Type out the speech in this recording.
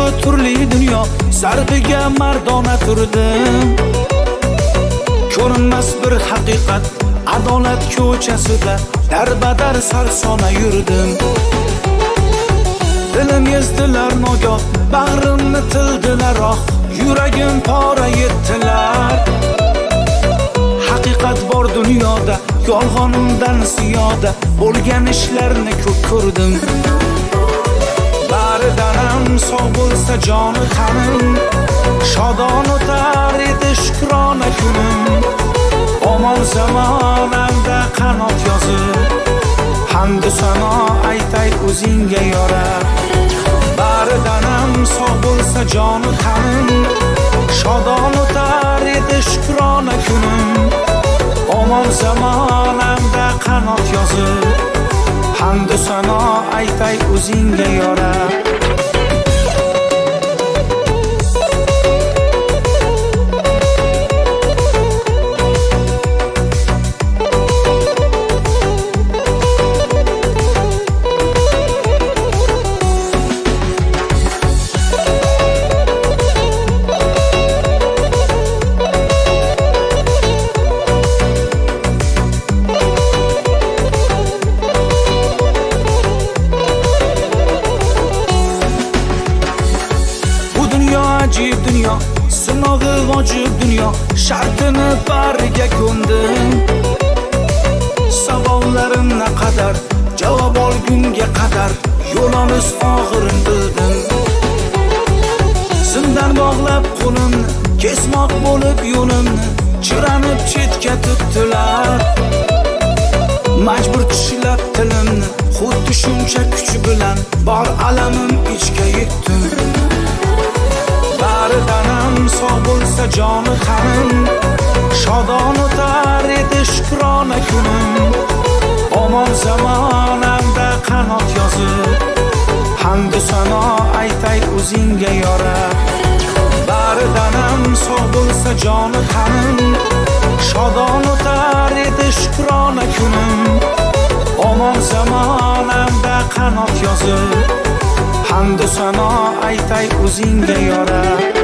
turli dunyo zarbiga mardona turdim. Ko'rinmas bir haqiqat adolat ko'chasida darbadar sarsona yurdim. Dilim ezdilar nogoh, bag'rimni tildilar oh, yuragim pora yettilar. Haqiqat bor dunyoda, yolg'onimdan ziyoda bo'lgan ishlarni ko'p ko'rdim. Baridanam sog' bo'lsa joni tanim, shodon o'tar edi shukrona kunim. Omon zamonamda qanot yozib, hamdu sano aytay o'zingga yorab. Baridanam sog' bo'lsa joni tanim, shodon o'tar edi shukrona kunim. Omon zamonamda qanot yozib, hamdu sano aytay o'zingga yorab. Ajib dunyo, sinog'i vojib dunyo, shartini bariga ko'ndim. Savollarim naqadar, javob olgunga qadar yo'limiz og'irin bildim. Zindon bog'lab qo'limni, kesmoq bo'lib yo'limni, chiranib chetga tutdilar. Majbur tishlab tilimni, xuddi shuncha kuch bilan bor alamim ichga yetdim. Baridanam sog' bo'lsa joni tanim, shodon o'tar edi shukrona kunim. Omon zamonamda qanot yozib, hamdu sano aytay o'zingga yorab. Baridanam sog' bo'lsa joni tanim, shodon o'tar edi shukrona kunim. Omon zamonamda qanot yozib, hamdu sano aytay o'zingga yorab.